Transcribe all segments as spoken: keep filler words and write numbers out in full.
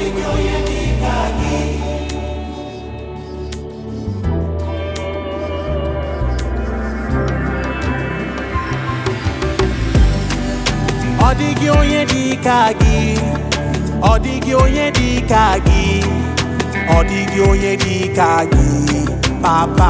Odigi onye dika gi, odigi onye dika gi, odigi onye dika gi, Papa.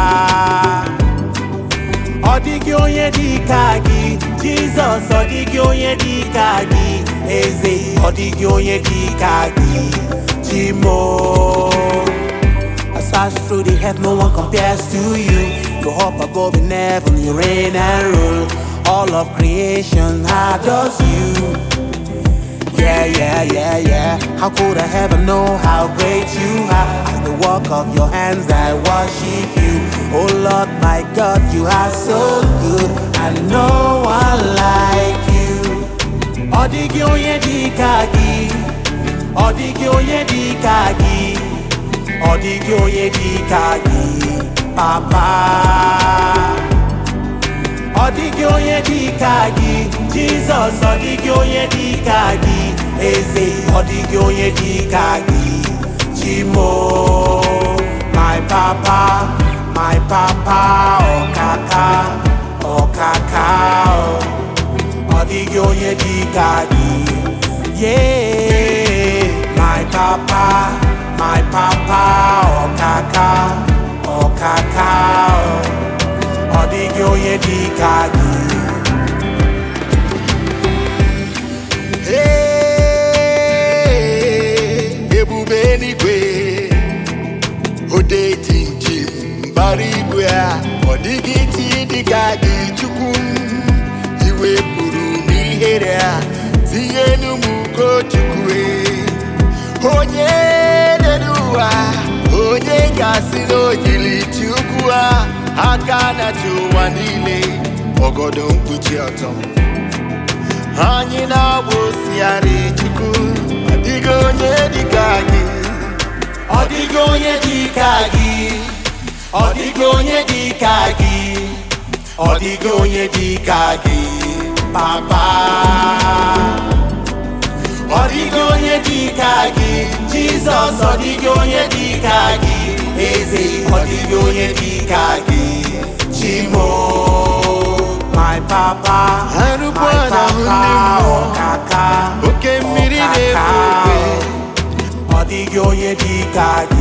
Odigi onye dika gi, Jesus. Odigi onye dika gi, Eze. Odigi onye dika gi, Jimo. I search through the heaven, no one compares to you. You up above in heaven, you reign and rule. All of creation adores you. Yeah, yeah, yeah, yeah. How could I ever know how great you are? As the work of your hands I worship you. Oh Lord my God, you are so good, and no one like you. Odigi onye dika gi, odigi onye dika gi, odigi onye dika gi, Papa. Odigi onye dika gi, Jesus. Odigi onye dika gi, Eze. Odigi onye dika gi, Jimo. My Papa, my Papa, oh Kaka, oh Kaka, oh. Odigi onye dika gi, yeah. My Papa, my Papa, oh Kaka, oh Kaka, oh. Odigi onye dika gi. Ebube eluigwe, ode tinji mbara igwe a. Odigi chi dika gi, Chukwu m. Iwepụrụ m ihere a, tinye n'ụmụko Chukwu. Onye lere ụwa, onye gasị n'ojili Chukwu a. Aka na-achị ụwa niile, ọgọdọ mkpuchi ọtọ. Anyị na-agba osighari Chukwu. Odigi onye dika gi, odigi onye dika gi, odigi onye dika gi, odigi onye dika gi, Papa. Odigi onye dika gi, Jesus. Odigi onye dika gi, Eze. Odigi onye dika gi, Jimo. My Papa, my Papa, oh Kaka, oke mmiri oh Kaka. Odigi onye dika gi.